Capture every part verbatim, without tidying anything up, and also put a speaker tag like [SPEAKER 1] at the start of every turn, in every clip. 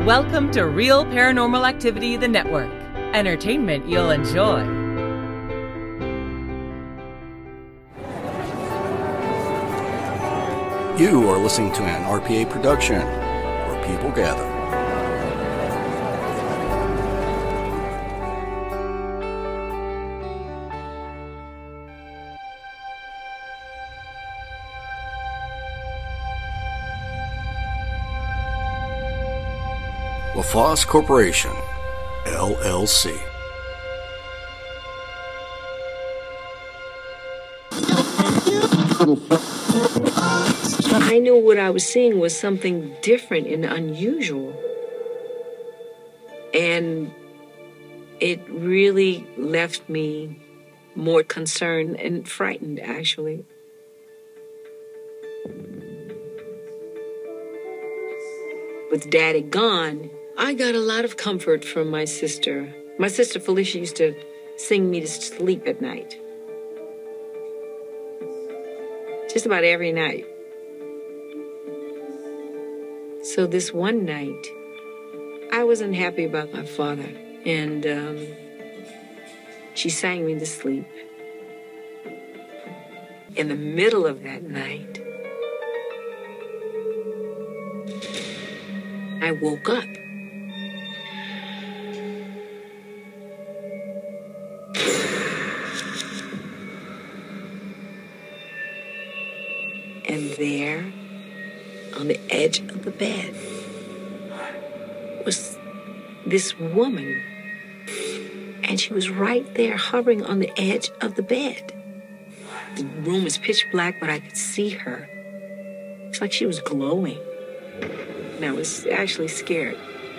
[SPEAKER 1] Welcome to Real Paranormal Activity, the network. Entertainment you'll enjoy.
[SPEAKER 2] You are listening to an R P A production, where people gather. LaFosse Corporation, L L C.
[SPEAKER 3] I knew what I was seeing was something different and unusual. And it really left me more concerned and frightened, actually. With Daddy gone, I got a lot of comfort from my sister. My sister Felicia used to sing me to sleep at night. Just about every night. So this one night, I wasn't happy about my father. And um, she sang me to sleep. In the middle of that night, I woke up. And there, on the edge of the bed, was this woman. And she was right there hovering on the edge of the bed. The room was pitch black, but I could see her. It's like she was glowing. And I was actually scared.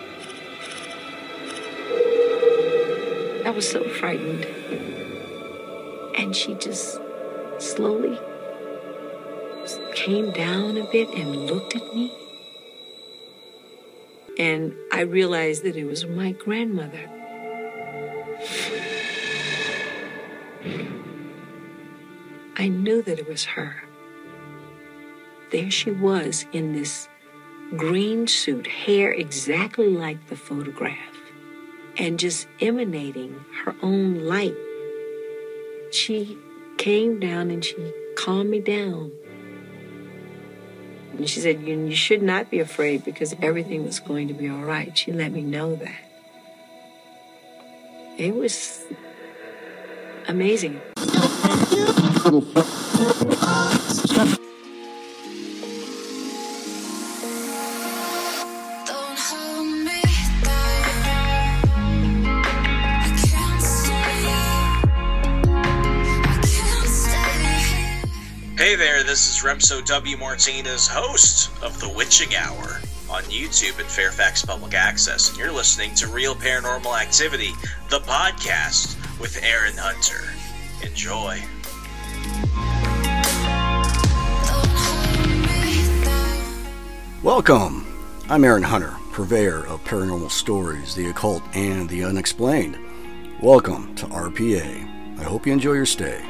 [SPEAKER 3] I was so frightened. And she just slowly came down a bit and looked at me. And I realized that it was my grandmother. I knew that it was her. There she was in this green suit, hair exactly like the photograph, and just emanating her own light. She came down and she calmed me down. And she said, you, you should not be afraid because everything was going to be all right. She let me know that. It was amazing.
[SPEAKER 4] Hey there, this is Remso W. Martinez, host of The Witching Hour on YouTube and Fairfax Public Access, and you're listening to Real Paranormal Activity, the podcast with Aaron Hunter. Enjoy.
[SPEAKER 2] Welcome. I'm Aaron Hunter, purveyor of paranormal stories, the occult, and the unexplained. Welcome to R P A. I hope you enjoy your stay.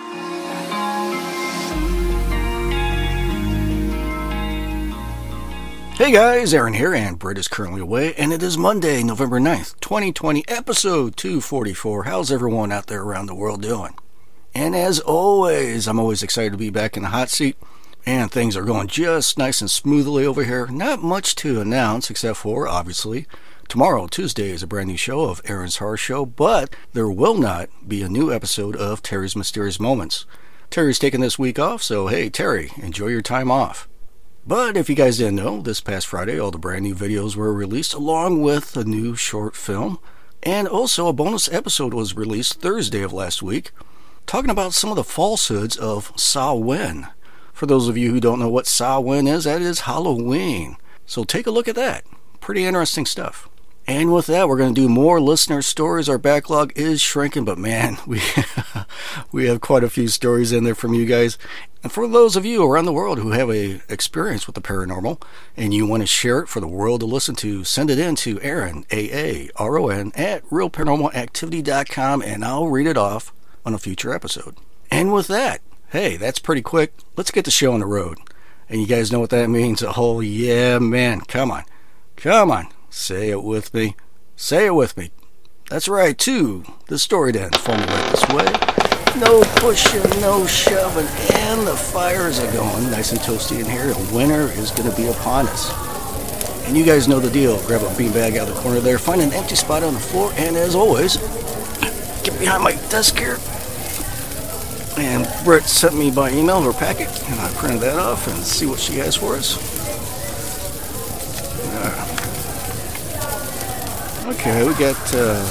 [SPEAKER 2] Hey guys, Aaron here, and Britt is currently away, and it is Monday, November ninth, twenty twenty, episode two forty-four. How's everyone out there around the world doing? And as always, I'm always excited to be back in the hot seat, and things are going just nice and smoothly over here. Not much to announce, except for, obviously, tomorrow, Tuesday, is a brand new show of Aaron's Horror Show, but there will not be a new episode of Terry's Mysterious Moments. Terry's taking this week off, so hey, Terry, enjoy your time off. But if you guys didn't know, this past Friday, all the brand new videos were released along with a new short film. And also a bonus episode was released Thursday of last week, talking about some of the falsehoods of Samhain. For those of you who don't know what Samhain is, that is Halloween. So take a look at that. Pretty interesting stuff. And with that, we're going to do more listener stories. Our backlog is shrinking, but man, we we have quite a few stories in there from you guys. And for those of you around the world who have a experience with the paranormal and you want to share it for the world to listen to, send it in to Aaron, A A R O N, at real paranormal activity dot com, and I'll read it off on a future episode. And with that, hey, that's pretty quick. Let's get the show on the road. And you guys know what that means. Oh, yeah, man. Come on. Come on. Say it with me. Say it with me. That's right, too. The story to end formulated this way. No pushing, no shoving, and the fires are going nice and toasty in here. And winter is going to be upon us. And you guys know the deal. Grab a beanbag out of the corner there, find an empty spot on the floor, and as always, get behind my desk here. And Britt sent me by email her packet, and I printed that off and see what she has for us. Uh, okay, we got uh,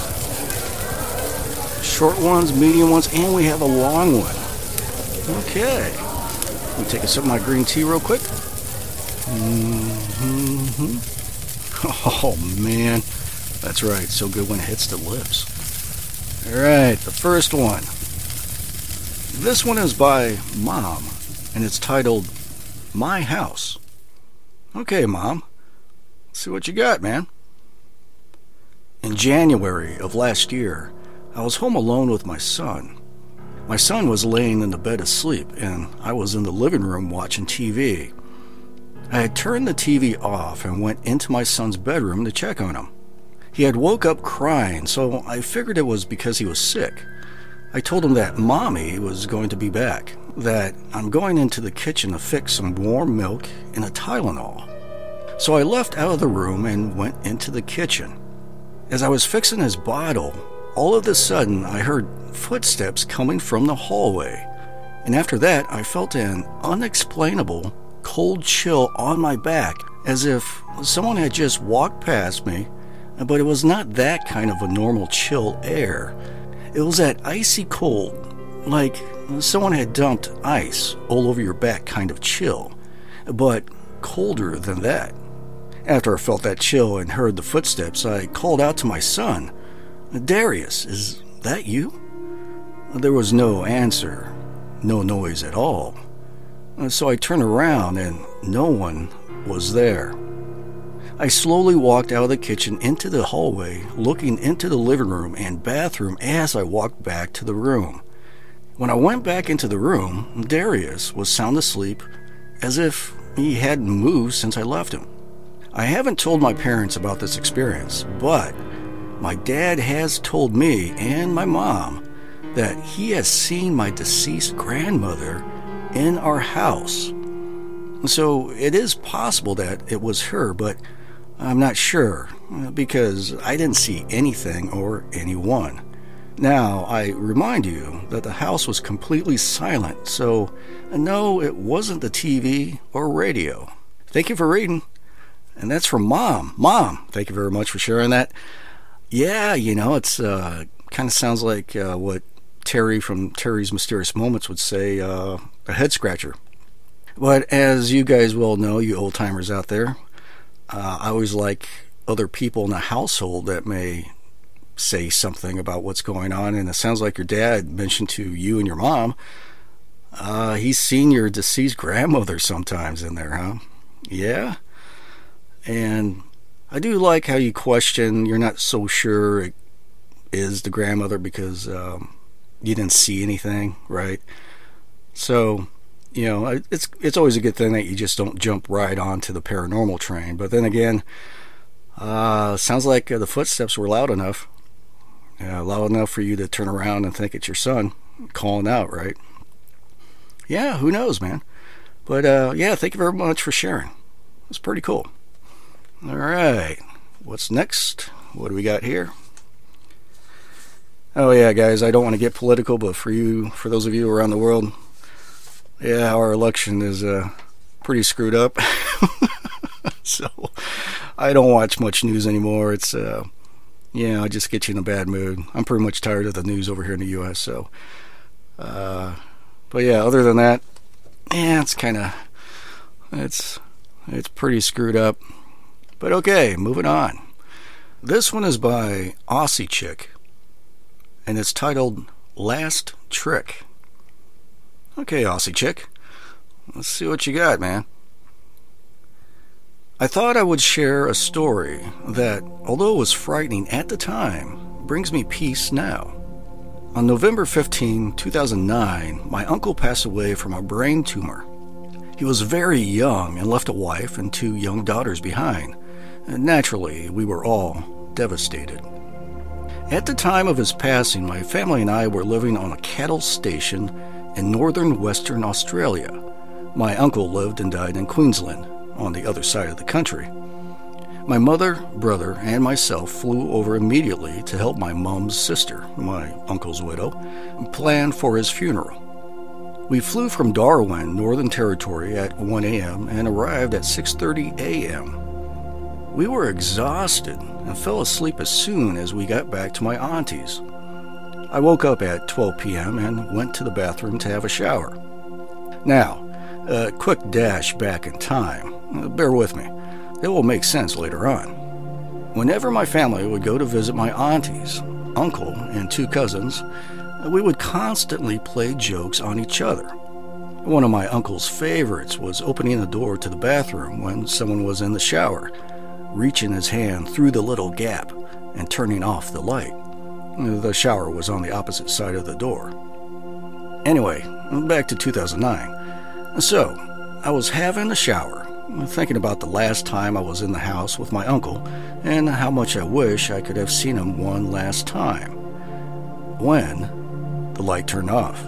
[SPEAKER 2] short ones, medium ones, and we have a long one. Okay. Let me take a sip of my green tea real quick. Mm-hmm. Oh, man. That's right. So good when it hits the lips. All right, the first one. This one is by Mom, and it's titled, My House. Okay, Mom. Let's see what you got, man. In January of last year, I was home alone with my son. My son was laying in the bed asleep, and I was in the living room watching T V. I had turned the T V off and went into my son's bedroom to check on him. He had woke up crying, so I figured it was because he was sick. I told him that Mommy was going to be back, that I'm going into the kitchen to fix some warm milk and a Tylenol. So I left out of the room and went into the kitchen. As I was fixing his bottle, all of a sudden I heard footsteps coming from the hallway. And after that, I felt an unexplainable cold chill on my back, as if someone had just walked past me, but it was not that kind of a normal chill air. It was that icy cold, like someone had dumped ice all over your back kind of chill, but colder than that. After I felt that chill and heard the footsteps, I called out to my son, Darius, is that you? There was no answer, no noise at all. So I turned around and no one was there. I slowly walked out of the kitchen into the hallway, looking into the living room and bathroom as I walked back to the room. When I went back into the room, Darius was sound asleep, as if he hadn't moved since I left him. I haven't told my parents about this experience, but my dad has told me and my mom that he has seen my deceased grandmother in our house. So it is possible that it was her, but I'm not sure, because I didn't see anything or anyone. Now, I remind you that the house was completely silent, so no, it wasn't the T V or radio. Thank you for reading. And that's from Mom. Mom, thank you very much for sharing that. Yeah, you know, it's uh, kind of sounds like uh, what Terry from Terry's Mysterious Moments would say, uh, a head scratcher. But as you guys well know, you old timers out there, Uh, I always like other people in the household that may say something about what's going on, and it sounds like your dad mentioned to you and your mom, uh, he's seen your deceased grandmother sometimes in there, huh? Yeah? And I do like how you question, you're not so sure it is the grandmother because um, you didn't see anything, right? So, you know, it's it's always a good thing that you just don't jump right onto the paranormal train. But then again, uh, sounds like uh, the footsteps were loud enough. Yeah, loud enough for you to turn around and think it's your son calling out, right? Yeah, who knows, man? But, uh, yeah, thank you very much for sharing. It's pretty cool. All right, what's next? What do we got here? Oh, yeah, guys, I don't want to get political, but for you, for those of you around the world, yeah, our election is uh, pretty screwed up. So I don't watch much news anymore. It's, uh, yeah, it just gets you in a bad mood. I'm pretty much tired of the news over here in the U S, so. Uh, but yeah, other than that, yeah, it's kind of, it's, it's pretty screwed up. But okay, moving on. This one is by Aussie Chick, and it's titled Last Trick. Okay, Aussie Chick, let's see what you got, man. I thought I would share a story that, although it was frightening at the time, brings me peace now. On November fifteenth, two thousand nine, my uncle passed away from a brain tumor. He was very young and left a wife and two young daughters behind. And naturally, we were all devastated. At the time of his passing, my family and I were living on a cattle station in northern Western Australia. My uncle lived and died in Queensland, on the other side of the country. My mother, brother, and myself flew over immediately to help my mom's sister, my uncle's widow, plan for his funeral. We flew from Darwin, Northern Territory at one a.m. and arrived at six thirty a.m. We were exhausted and fell asleep as soon as we got back to my auntie's. I woke up at twelve p.m. and went to the bathroom to have a shower. Now, a quick dash back in time. Bear with me. It will make sense later on. Whenever my family would go to visit my aunties, uncle, and two cousins, we would constantly play jokes on each other. One of my uncle's favorites was opening the door to the bathroom when someone was in the shower, reaching his hand through the little gap and turning off the light. The shower was on the opposite side of the door. Anyway, back to two thousand nine. So, I was having a shower, thinking about the last time I was in the house with my uncle and how much I wish I could have seen him one last time. When the light turned off,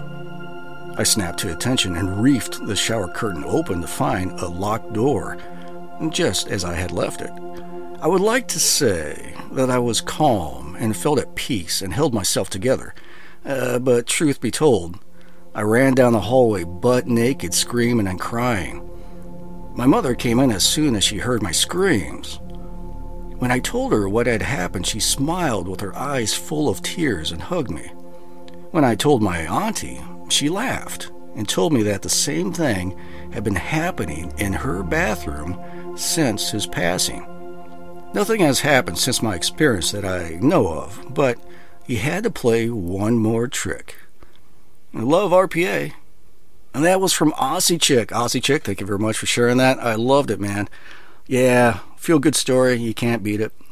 [SPEAKER 2] I snapped to attention and reefed the shower curtain open to find a locked door, just as I had left it. I would like to say that I was calm and felt at peace and held myself together, uh, but truth be told, I ran down the hallway butt naked, screaming and crying. My mother came in as soon as she heard my screams. When I told her what had happened, she smiled with her eyes full of tears and hugged me. When I told my auntie, she laughed and told me that the same thing had been happening in her bathroom since his passing. Nothing has happened since my experience that I know of, but he had to play one more trick. I love R P A. And that was from Aussie Chick. Aussie Chick, thank you very much for sharing that. I loved it, man. Yeah, feel good story. You can't beat it.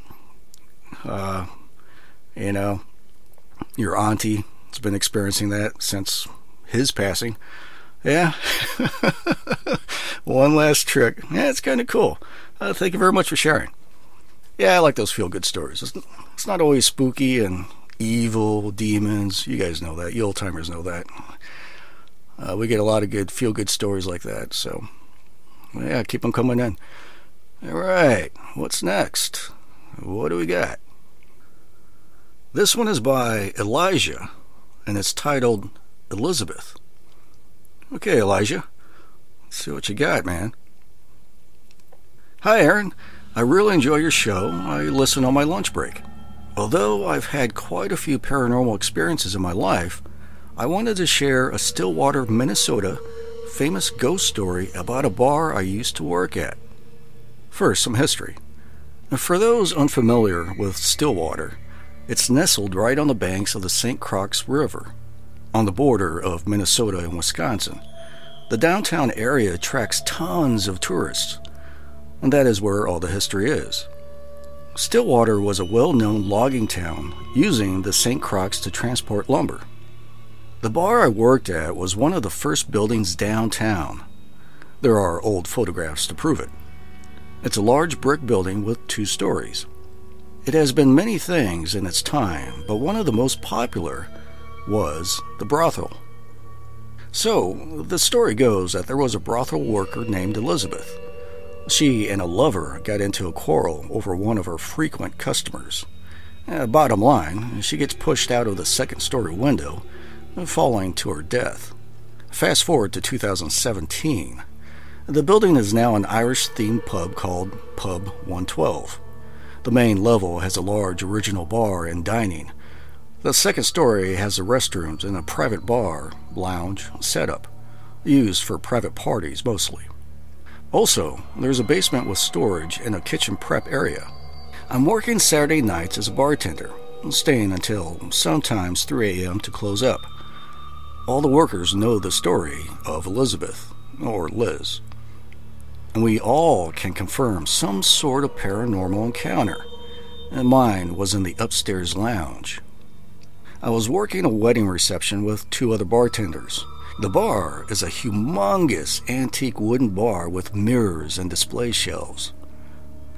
[SPEAKER 2] Uh, you know, your auntie has been experiencing that since his passing. Yeah. One last trick. Yeah, it's kind of cool. Uh, thank you very much for sharing. Yeah, I like those feel good stories. It's, it's not always spooky and evil, demons. You guys know that. You old timers know that. Uh, we get a lot of good feel-good stories like that, so yeah, keep them coming in. All right, what's next? What do we got? This one is by Elijah, and it's titled Elizabeth. Okay, Elijah, let's see what you got, man. Hi, Aaron. I really enjoy your show. I listen on my lunch break. Although I've had quite a few paranormal experiences in my life, I wanted to share a Stillwater, Minnesota famous ghost story about a bar I used to work at. First, some history. For those unfamiliar with Stillwater, it's nestled right on the banks of the Saint Croix River, on the border of Minnesota and Wisconsin. The downtown area attracts tons of tourists, and that is where all the history is. Stillwater was a well-known logging town using the Saint Croix to transport lumber. The bar I worked at was one of the first buildings downtown. There are old photographs to prove it. It's a large brick building with two stories. It has been many things in its time, but one of the most popular was the brothel. So, the story goes that there was a brothel worker named Elizabeth. She and a lover got into a quarrel over one of her frequent customers. Uh, bottom line, she gets pushed out of the second-story window, falling to her death. Fast forward to two thousand seventeen. The building is now an Irish-themed pub called Pub one twelve. The main level has a large original bar and dining. The second story has the restrooms and a private bar, lounge, setup, used for private parties mostly. Also, there's a basement with storage and a kitchen prep area. I'm working Saturday nights as a bartender, staying until sometimes three a.m. to close up. All the workers know the story of Elizabeth, or Liz, and we all can confirm some sort of paranormal encounter, and mine was in the upstairs lounge. I was working a wedding reception with two other bartenders. The bar is a humongous antique wooden bar with mirrors and display shelves.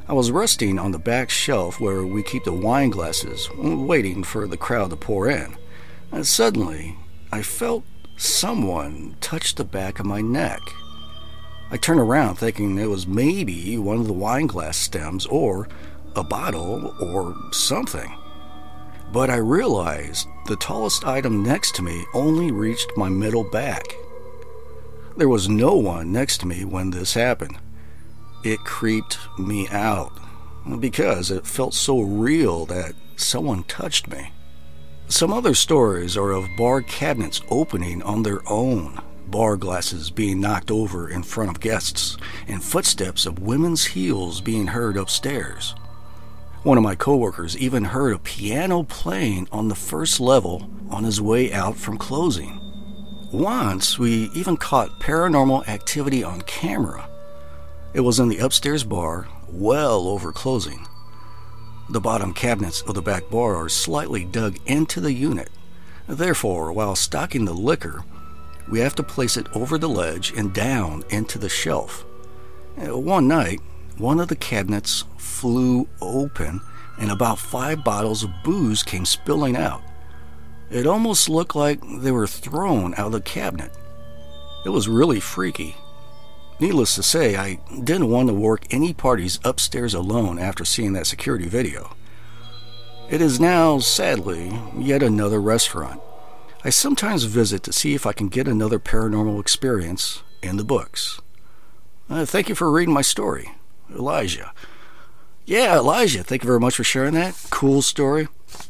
[SPEAKER 2] I was resting on the back shelf where we keep the wine glasses, waiting for the crowd to pour in. And suddenly, I felt someone touch the back of my neck. I turned around thinking it was maybe one of the wine glass stems or a bottle or something. But I realized the tallest item next to me only reached my middle back. There was no one next to me when this happened. It creeped me out because it felt so real that someone touched me. Some other stories are of bar cabinets opening on their own, bar glasses being knocked over in front of guests, and footsteps of women's heels being heard upstairs. One of my coworkers even heard a piano playing on the first level on his way out from closing. Once, we even caught paranormal activity on camera. It was in the upstairs bar, well over closing. The bottom cabinets of the back bar are slightly dug into the unit. Therefore, while stocking the liquor, we have to place it over the ledge and down into the shelf. One night, one of the cabinets flew open and about five bottles of booze came spilling out. It almost looked like they were thrown out of the cabinet. It was really freaky. Needless to say, I didn't want to work any parties upstairs alone after seeing that security video. It is now, sadly, yet another restaurant. I sometimes visit to see if I can get another paranormal experience in the books. Uh, thank you for reading my story, Elijah. Yeah, Elijah, thank you very much for sharing that. Cool story.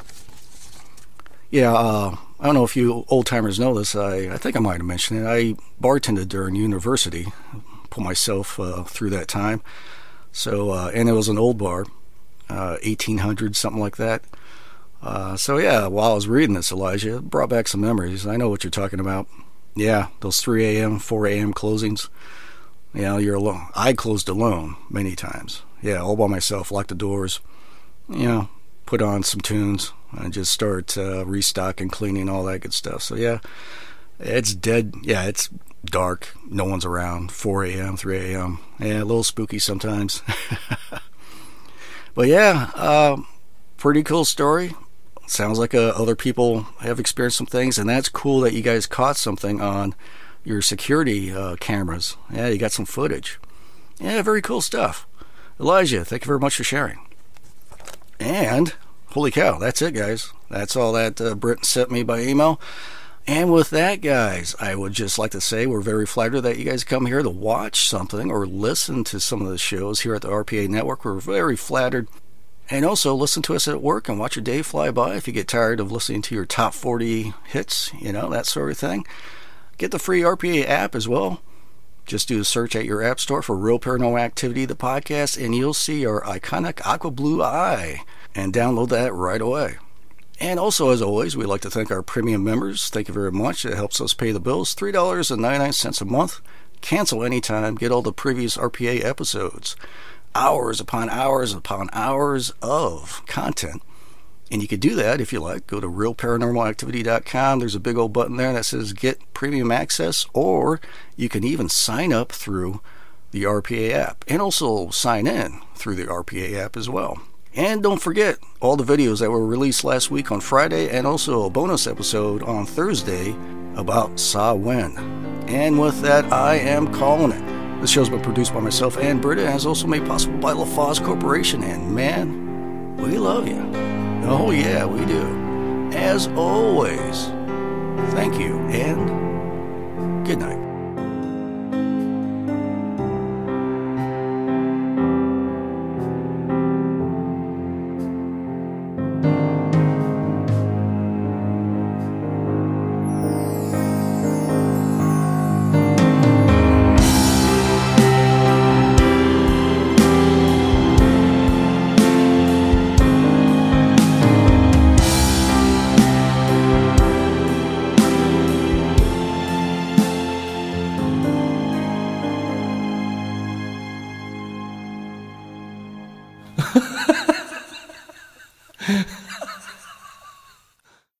[SPEAKER 2] Yeah, uh, I don't know if you old-timers know this. I, I think I might have mentioned it. I bartended during university, put myself uh, through that time. So, uh, and it was an old bar, uh, eighteen hundreds, something like that. Uh, so yeah, while I was reading this, Elijah, it brought back some memories. I know what you're talking about. Yeah, those three a.m., four a.m. closings. You know, you're alone. I closed alone many times. Yeah, all by myself, locked the doors, you know, put on some tunes, and just start uh, restocking, cleaning, all that good stuff. So yeah, it's dead. Yeah, it's dark. No one's around. four a.m., three a.m. Yeah, a little spooky sometimes. But yeah, uh, pretty cool story. Sounds like uh, other people have experienced some things, and that's cool that you guys caught something on your security uh, cameras. Yeah, you got some footage. Yeah, very cool stuff. Elijah, thank you very much for sharing. And, holy cow, that's it, guys. That's all that uh, Britt sent me by email. And with that, guys, I would just like to say we're very flattered that you guys come here to watch something or listen to some of the shows here at the R P A Network. We're very flattered. And also listen to us at work and watch your day fly by if you get tired of listening to your top forty hits, you know, that sort of thing. Get the free R P A app as well. Just do a search at your app store for Real Paranormal Activity, the podcast, and you'll see our iconic aqua blue eye. And download that right away. And also, as always, we'd like to thank our premium members. Thank you very much. It helps us pay the bills. three dollars and ninety-nine cents a month. Cancel anytime. Get all the previous R P A episodes. Hours upon hours upon hours of content. And you can do that if you like. Go to real paranormal activity dot com. There's a big old button there that says Get Premium Access. Or you can even sign up through the R P A app. And also sign in through the R P A app as well. And don't forget all the videos that were released last week on Friday, and also a bonus episode on Thursday about Samhain. And with that, I am calling it. This show's been produced by myself and Britta, and is also made possible by LaFosse Corporation. And man, we love you. Oh yeah, we do. As always, thank you and good night.